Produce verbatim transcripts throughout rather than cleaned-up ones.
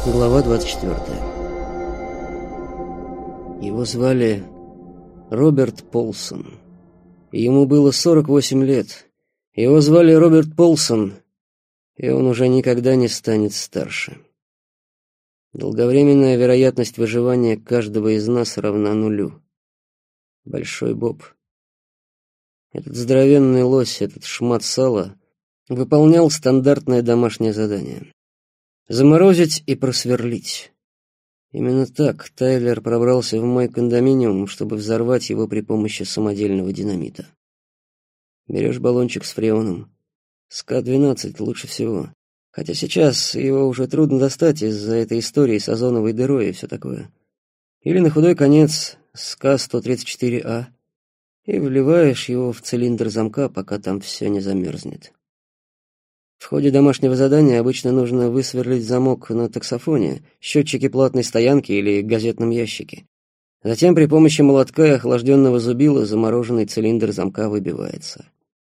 Глава двадцать четвёртая. Его звали Роберт Полсон. Ему было сорок восемь лет. Его звали Роберт Полсон, и он уже никогда не станет старше. Долговременная вероятность выживания каждого из нас равна нулю. Большой Боб. Этот здоровенный лось, этот шмат сала выполнял стандартное домашнее задание. Заморозить и просверлить. Именно так Тайлер пробрался в мой кондоминиум, чтобы взорвать его при помощи самодельного динамита. Берешь баллончик с фреоном. СК двенадцать лучше всего. Хотя сейчас его уже трудно достать из-за этой истории с озоновой дырой и все такое. Или на худой конец СК сто тридцать четыре А. И вливаешь его в цилиндр замка, пока там все не замерзнет. В ходе домашнего задания обычно нужно высверлить замок на таксофоне, счетчике платной стоянки или газетном ящике. Затем при помощи молотка и охлажденного зубила замороженный цилиндр замка выбивается.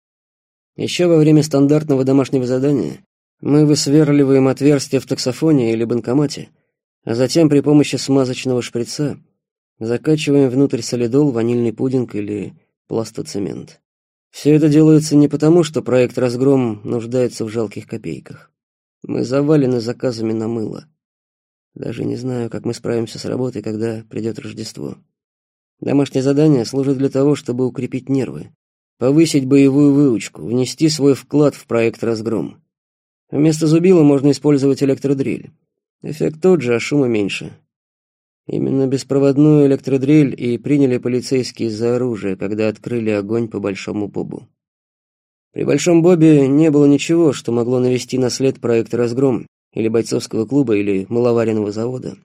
Еще во время стандартного домашнего задания мы высверливаем отверстие в таксофоне или банкомате, а затем при помощи смазочного шприца закачиваем внутрь солидол, ванильный пудинг или пластоцемент. Все это делается не потому, что проект «Разгром» нуждается в жалких копейках. Мы завалены заказами на мыло. Даже не знаю, как мы справимся с работой, когда придет Рождество. Домашнее задание служит для того, чтобы укрепить нервы, повысить боевую выучку, внести свой вклад в проект «Разгром». Вместо зубила можно использовать электродрель. Эффект тот же, а шума меньше. Именно беспроводную электродрель и приняли полицейские за оружие, когда открыли огонь по Большому Бобу. При Большом Бобе не было ничего, что могло навести на след проекта «Разгром» или бойцовского клуба, или маловаренного завода.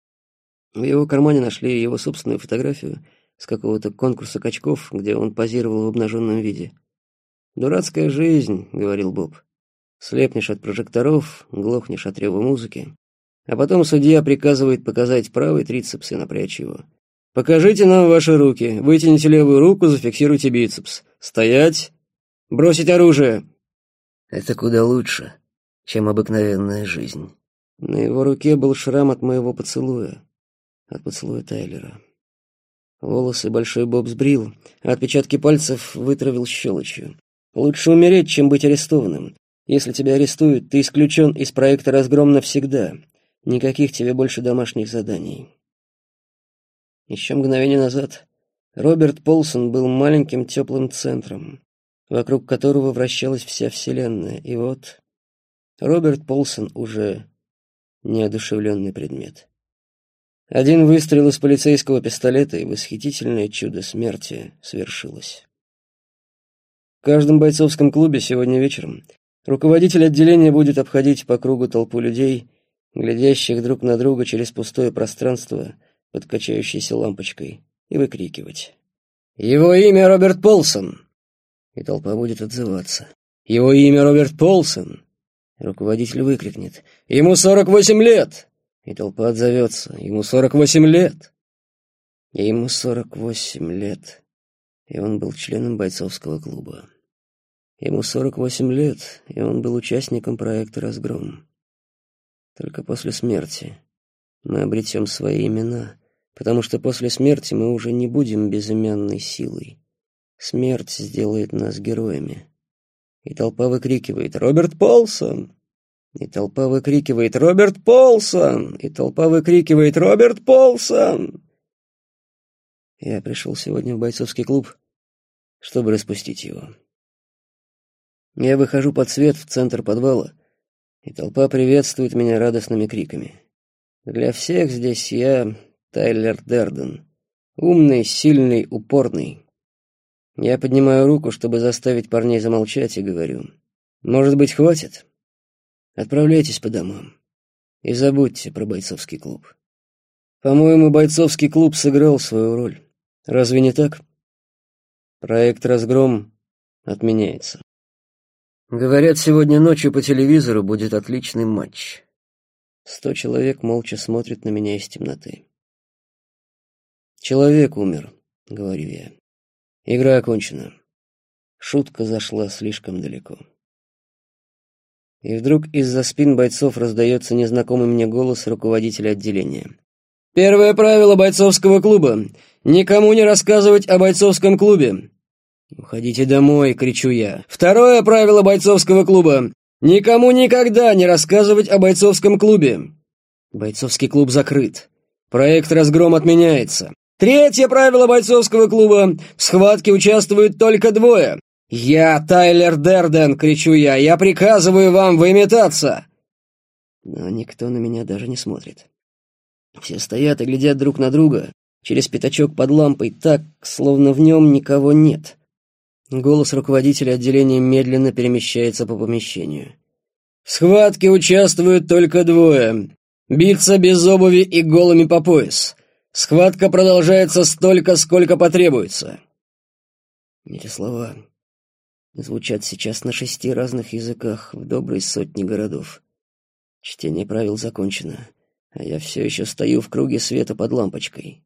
В его кармане нашли его собственную фотографию с какого-то конкурса качков, где он позировал в обнаженном виде. «Дурацкая жизнь», — говорил Боб. «Слепнешь от прожекторов, глохнешь от рева музыки». А потом судья приказывает показать правый трицепс и напрячь его. «Покажите нам ваши руки. Вытяните левую руку, зафиксируйте бицепс. Стоять! Бросить оружие!» Это куда лучше, чем обыкновенная жизнь. На его руке был шрам от моего поцелуя. От поцелуя Тайлера. Волосы Большой Боб сбрил, а отпечатки пальцев вытравил щелочью. Лучше умереть, чем быть арестованным. Если тебя арестуют, ты исключен из проекта «Разгром» навсегда. Никаких тебе больше домашних заданий. Еще мгновение назад Роберт Полсон был маленьким теплым центром, вокруг которого вращалась вся вселенная, и вот Роберт Полсон уже неодушевленный предмет. Один выстрел из полицейского пистолета, и восхитительное чудо смерти свершилось. В каждом бойцовском клубе сегодня вечером руководитель отделения будет обходить по кругу толпу людей, глядящих друг на друга через пустое пространство под качающейся лампочкой, и выкрикивать: «Его имя Роберт Полсон!» И толпа будет отзываться: «Его имя Роберт Полсон!» Руководитель выкрикнет: «Ему сорок восемь лет!» И толпа отзовется: «Ему сорок восемь лет!» И ему сорок восемь лет, и он был членом бойцовского клуба. Ему сорок восемь лет, и он был участником проекта «Разгром». Только после смерти мы обретем свои имена, потому что после смерти мы уже не будем безымянной силой. Смерть сделает нас героями. И толпа выкрикивает: «Роберт Полсон!» И толпа выкрикивает: «Роберт Полсон!» И толпа выкрикивает: «Роберт Полсон!» Я пришел сегодня в бойцовский клуб, чтобы распустить его. Я выхожу под свет в центр подвала, и толпа приветствует меня радостными криками. Для всех здесь я Тайлер Дерден. Умный, сильный, упорный. Я поднимаю руку, чтобы заставить парней замолчать, и говорю: «Может быть, хватит? Отправляйтесь по домам и забудьте про бойцовский клуб. По-моему, бойцовский клуб сыграл свою роль. Разве не так? Проект «Разгром» отменяется. Говорят, сегодня ночью по телевизору будет отличный матч. Сто человек молча смотрят на меня из темноты. «Человек умер», — говорю я. Игра окончена. Шутка зашла слишком далеко. И вдруг из-за спин бойцов раздается незнакомый мне голос руководителя отделения. «Первое правило бойцовского клуба. Никому не рассказывать о бойцовском клубе». «Уходите домой», — кричу я. «Второе правило бойцовского клуба. Никому никогда не рассказывать о бойцовском клубе». Бойцовский клуб закрыт. Проект «Разгром» отменяется. Третье правило бойцовского клуба. В схватке участвуют только двое. «Я Тайлер Дерден!» — кричу я. «Я приказываю вам выметаться!» Но никто на меня даже не смотрит. Все стоят и глядят друг на друга через пятачок под лампой так, словно в нем никого нет. Голос руководителя отделения медленно перемещается по помещению. «В схватке участвуют только двое. Биться без обуви и голыми по пояс. Схватка продолжается столько, сколько потребуется». Эти слова звучат сейчас на шести разных языках в доброй сотне городов. Чтение правил закончено, а я все еще стою в круге света под лампочкой.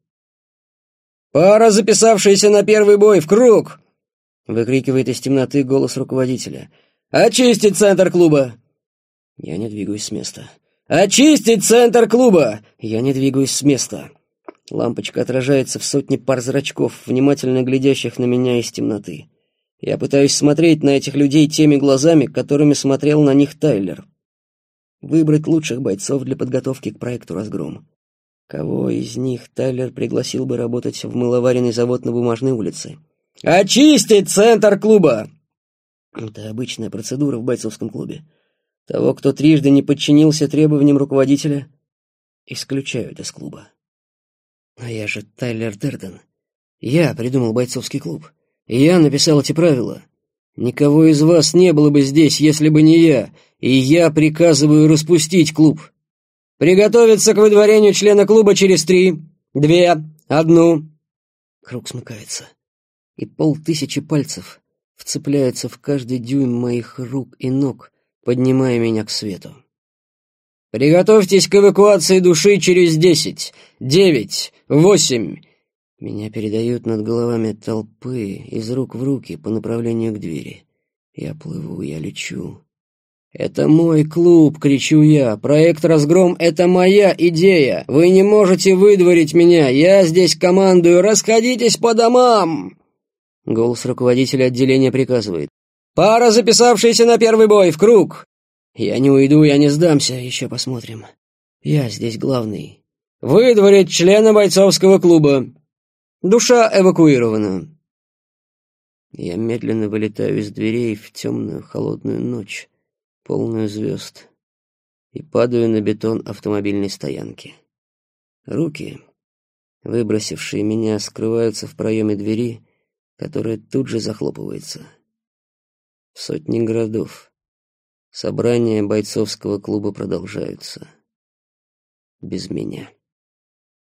«Пара, записавшаяся на первый бой, в круг!» — выкрикивает из темноты голос руководителя. «Очистить центр клуба!» Я не двигаюсь с места. «Очистить центр клуба!» Я не двигаюсь с места. Лампочка отражается в сотне пар зрачков, внимательно глядящих на меня из темноты. Я пытаюсь смотреть на этих людей теми глазами, которыми смотрел на них Тайлер. Выбрать лучших бойцов для подготовки к проекту «Разгром». Кого из них Тайлер пригласил бы работать в мыловаренный завод на Бумажной улице? «Очистить центр клуба!» Это обычная процедура в бойцовском клубе. Того, кто трижды не подчинился требованиям руководителя, исключают из клуба. А я же Тайлер Дерден. Я придумал бойцовский клуб. Я написал эти правила. Никого из вас не было бы здесь, если бы не я, и я приказываю распустить клуб. Приготовиться к выдворению члена клуба через три, две, одну. Круг смыкается, и полтысячи пальцев вцепляются в каждый дюйм моих рук и ног, поднимая меня к свету. Приготовьтесь к эвакуации души через десять, девять, восемь. Меня передают над головами толпы из рук в руки по направлению к двери. Я плыву, я лечу. «Это мой клуб!» — кричу я. «Проект «Разгром» — это моя идея! Вы не можете выдворить меня! Я здесь командую! Расходитесь по домам!» Голос руководителя отделения приказывает. «Пара, записавшаяся на первый бой, в круг!» «Я не уйду, я не сдамся, еще посмотрим. Я здесь главный. Выдворить члена бойцовского клуба. Душа эвакуирована». Я медленно вылетаю из дверей в темную холодную ночь, полную звезд, и падаю на бетон автомобильной стоянки. Руки, выбросившие меня, скрываются в проеме двери, которая тут же захлопывается. В сотни городов собрания бойцовского клуба продолжаются. Без меня.